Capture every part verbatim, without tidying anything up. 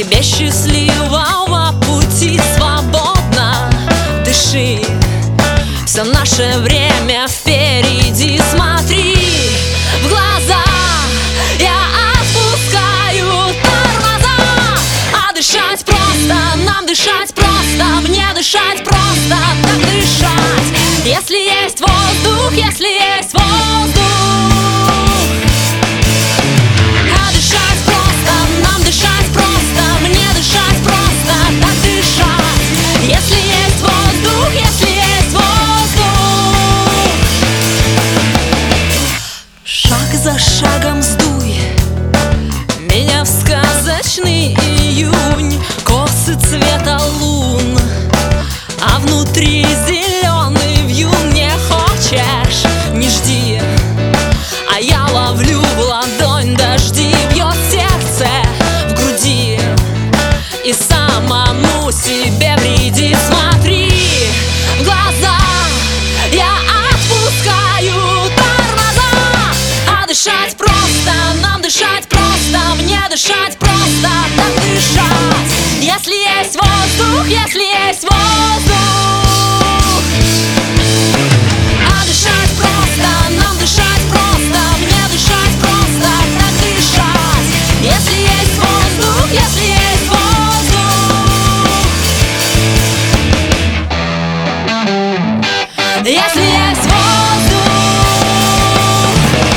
Тебе счастливого пути, свободно дыши. Все наше время впереди, смотри в глаза. Я отпускаю тормоза, а дышать просто, нам дышать просто, мне дышать просто, так дышать. Если есть воздух, если есть воздух, а дышать просто, нам дышать просто, мне дышать просто, так дышать. Если есть воздух, если есть воздух, шаг за шагом сдуй меня в сказочный июнь, косы цвета лун, а внутри зеленый вьюн. Не хочешь, не жди, а я ловлю в ладонь дожди. Бьет сердце в груди, и самому себе вреди. Смотри в глаза, я отпускаю тормоза, а дышать просто, нам дышать просто, мне дышать просто, так дышать. Если есть воздух, если есть воздух, а дышать просто, нам дышать просто, мне дышать просто, так дышать. Если есть воздух, если есть воздух, если есть воздух,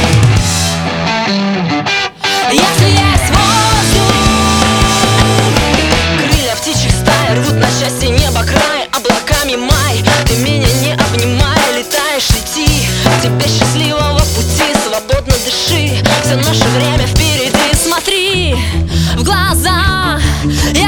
если есть воздух. Крылья птичьих стай рвут на счастье небо край, облаками май. Ты меня не обнимай, летаешь, лети. Тебе счастливого пути, свободно дыши. Все наше время впереди, смотри в глаза.